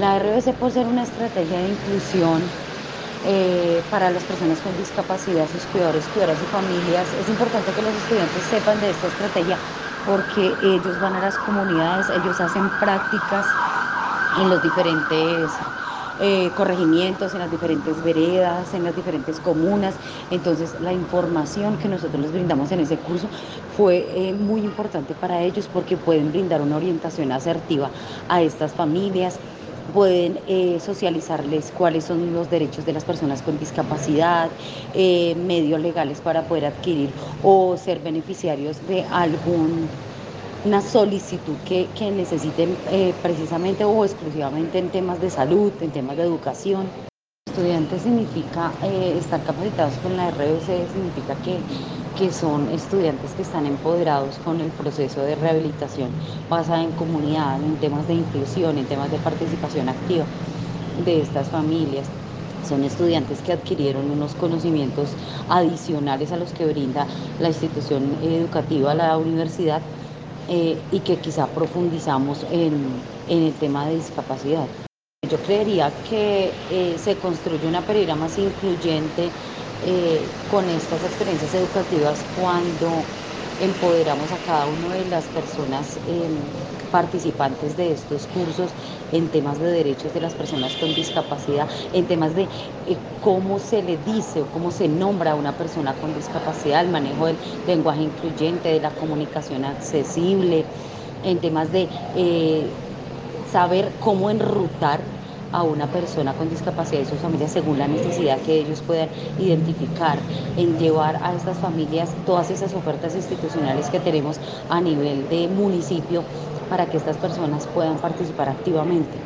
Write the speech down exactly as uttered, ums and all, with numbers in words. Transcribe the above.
La R B C, por ser una estrategia de inclusión eh, para las personas con discapacidad, sus cuidadores, cuidadoras y familias, es importante que los estudiantes sepan de esta estrategia porque ellos van a las comunidades, ellos hacen prácticas en los diferentes eh, corregimientos, en las diferentes veredas, en las diferentes comunas. Entonces, la información que nosotros les brindamos en ese curso fue eh, muy importante para ellos porque pueden brindar una orientación asertiva a estas familias, pueden eh, socializarles cuáles son los derechos de las personas con discapacidad, eh, medios legales para poder adquirir o ser beneficiarios de algún una solicitud que, que necesiten eh, precisamente o exclusivamente en temas de salud, en temas de educación. Estudiantes significa eh, estar capacitados con la R B C, significa que, que son estudiantes que están empoderados con el proceso de rehabilitación basada en comunidad, en temas de inclusión, en temas de participación activa de estas familias. Son estudiantes que adquirieron unos conocimientos adicionales a los que brinda la institución educativa, la universidad, eh, y que quizá profundizamos en, en el tema de discapacidad. Yo creería que eh, se construye una pereira más incluyente eh, con estas experiencias educativas cuando empoderamos a cada una de las personas eh, participantes de estos cursos en temas de derechos de las personas con discapacidad, en temas de eh, cómo se le dice o cómo se nombra a una persona con discapacidad, el manejo del lenguaje incluyente, de la comunicación accesible, en temas de eh, saber cómo enrutar a una persona con discapacidad y sus familias según la necesidad que ellos puedan identificar, en llevar a estas familias todas esas ofertas institucionales que tenemos a nivel de municipio para que estas personas puedan participar activamente.